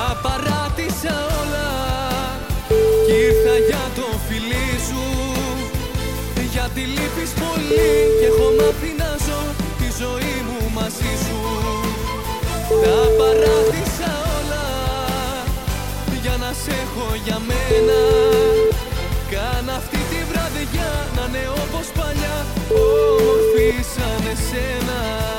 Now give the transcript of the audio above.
παράτησα όλα κι ήρθα για το φιλί σου. Γιατί λείπεις πολύ και έχω μάθει να ζω τη ζωή μου μαζί σου. Τα παράτησα όλα για να σε έχω για μένα. Κάνε αυτή τη βραδιά να είναι όπως παλιά, όμορφη σαν εσένα.